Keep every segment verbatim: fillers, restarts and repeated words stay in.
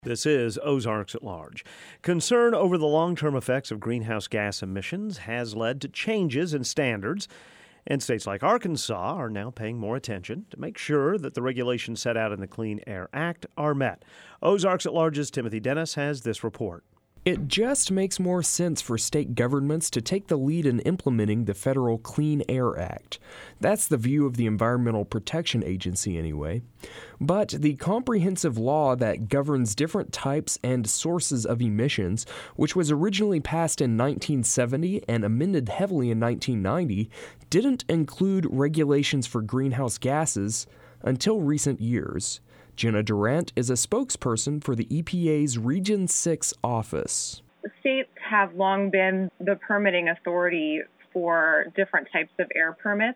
This is Ozarks at Large. Concern over the long-term effects of greenhouse gas emissions has led to changes in standards, and states like Arkansas are now paying more attention to make sure that the regulations set out in the Clean Air Act are met. Ozarks at Large's Timothy Dennis has this report. It just makes more sense for state governments to take the lead in implementing the federal Clean Air Act. That's the view of the Environmental Protection Agency anyway. But the comprehensive law that governs different types and sources of emissions, which was originally passed in nineteen seventy and amended heavily in nineteen ninety, didn't include regulations for greenhouse gases until recent years. Jenna Durant is a spokesperson for the E P A's Region six office. States have long been the permitting authority for different types of air permits,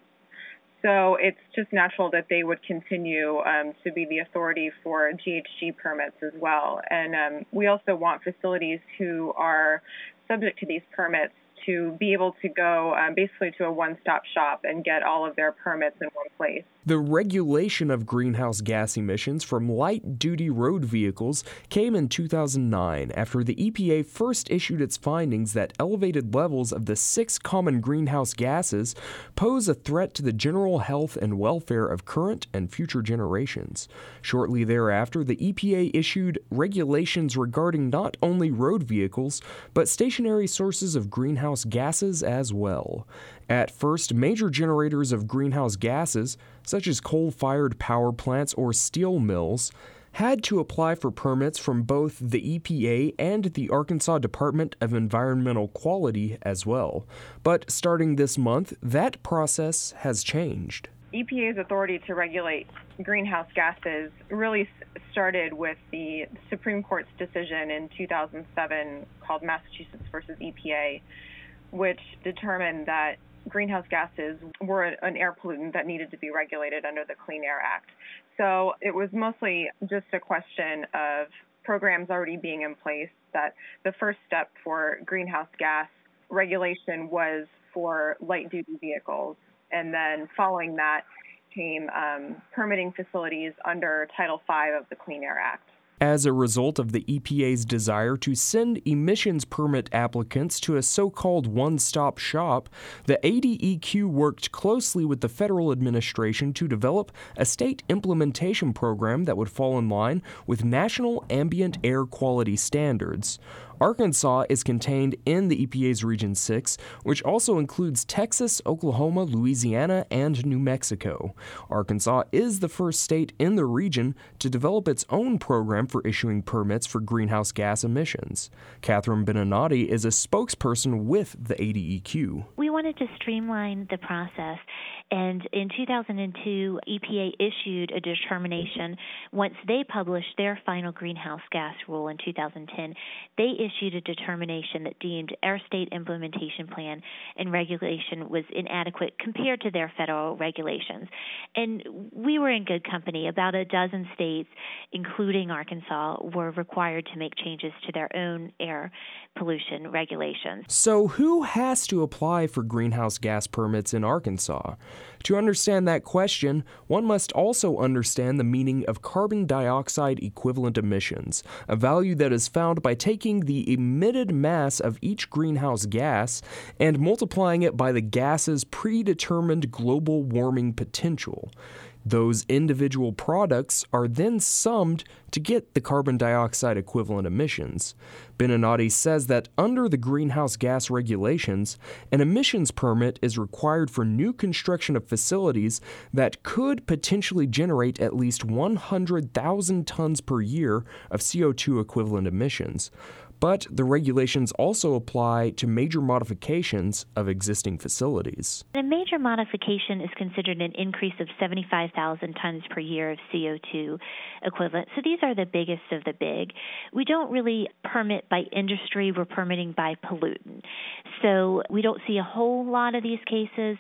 so it's just natural that they would continue um, to be the authority for G H G permits as well. And um, we also want facilities who are subject to these permits to be able to go um, basically to a one-stop shop and get all of their permits in one place. The regulation of greenhouse gas emissions from light-duty road vehicles came in two thousand nine after the E P A first issued its findings that elevated levels of the six common greenhouse gases pose a threat to the general health and welfare of current and future generations. Shortly thereafter, the E P A issued regulations regarding not only road vehicles, but stationary sources of greenhouse gases as well. At first, major generators of greenhouse gases, such as coal-fired power plants or steel mills, had to apply for permits from both the E P A and the Arkansas Department of Environmental Quality as well. But starting this month, that process has changed. E P A's authority to regulate greenhouse gases really started with the Supreme Court's decision in two thousand seven called Massachusetts versus E P A, which determined that greenhouse gases were an air pollutant that needed to be regulated under the Clean Air Act. So it was mostly just a question of programs already being in place, that the first step for greenhouse gas regulation was for light-duty vehicles. And then following that came um, permitting facilities under Title five of the Clean Air Act. As a result of the E P A's desire to send emissions permit applicants to a so-called one-stop shop, the A D E Q worked closely with the federal administration to develop a state implementation program that would fall in line with national ambient air quality standards. Arkansas is contained in the E P A's Region six, which also includes Texas, Oklahoma, Louisiana, and New Mexico. Arkansas is the first state in the region to develop its own program for issuing permits for greenhouse gas emissions. Catherine Beninati is a spokesperson with the A D E Q. We wanted to streamline the process, and in two thousand two, E P A issued a determination. Once they published their final greenhouse gas rule in two thousand ten, they issued a determination that deemed our state implementation plan and regulation was inadequate compared to their federal regulations. And we were in good company. About a dozen states, including Arkansas, were required to make changes to their own air pollution regulations. So who has to apply for greenhouse gas permits in Arkansas? To understand that question, one must also understand the meaning of carbon dioxide equivalent emissions, a value that is found by taking the emitted mass of each greenhouse gas and multiplying it by the gas's predetermined global warming potential. Those individual products are then summed to get the carbon dioxide equivalent emissions. Beninati says that under the greenhouse gas regulations, an emissions permit is required for new construction of facilities that could potentially generate at least one hundred thousand tons per year of C O two equivalent emissions. But the regulations also apply to major modifications of existing facilities. A major modification is considered an increase of seventy-five thousand tons per year of C O two equivalent. So these are the biggest of the big. We don't really permit by industry, we're permitting by pollutant. So we don't see a whole lot of these cases.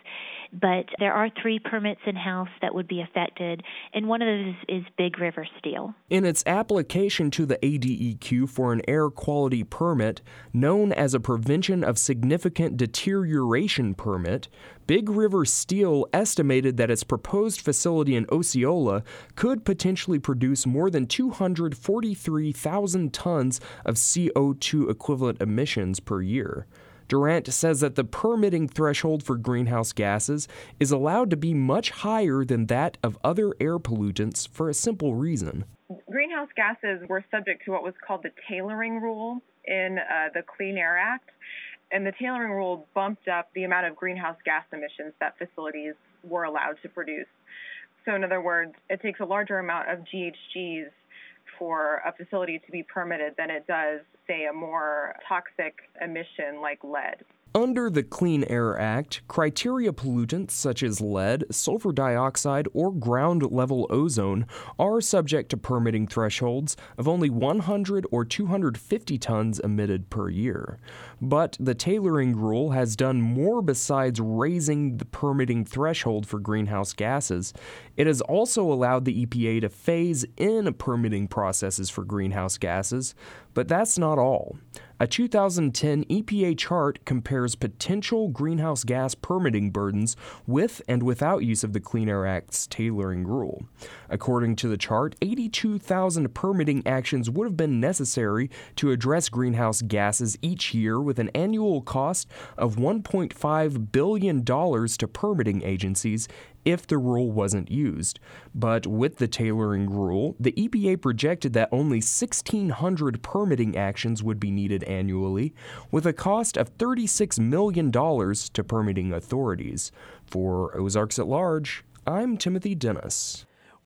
But there are three permits in-house that would be affected, and one of those is Big River Steel. In its application to the A D E Q for an air quality permit, known as a Prevention of Significant Deterioration permit, Big River Steel estimated that its proposed facility in Osceola could potentially produce more than two hundred forty-three thousand tons of C O two equivalent emissions per year. Durant says that the permitting threshold for greenhouse gases is allowed to be much higher than that of other air pollutants for a simple reason. Greenhouse gases were subject to what was called the tailoring rule in uh, the Clean Air Act, and the tailoring rule bumped up the amount of greenhouse gas emissions that facilities were allowed to produce. So in other words, it takes a larger amount of G H Gs for a facility to be permitted than it does, say, a more toxic emission like lead. Under the Clean Air Act, criteria pollutants such as lead, sulfur dioxide, or ground-level ozone are subject to permitting thresholds of only one hundred or two hundred fifty tons emitted per year. But the tailoring rule has done more besides raising the permitting threshold for greenhouse gases. It has also allowed the E P A to phase in permitting processes for greenhouse gases, but that's not all. A two thousand ten E P A chart compares potential greenhouse gas permitting burdens with and without use of the Clean Air Act's tailoring rule. According to the chart, eighty-two thousand permitting actions would have been necessary to address greenhouse gases each year, with an annual cost of one point five billion dollars to permitting agencies if the rule wasn't used. But with the tailoring rule, the E P A projected that only sixteen hundred permitting actions would be needed annually, with a cost of thirty-six million dollars to permitting authorities. For Ozarks at Large, I'm Timothy Dennis.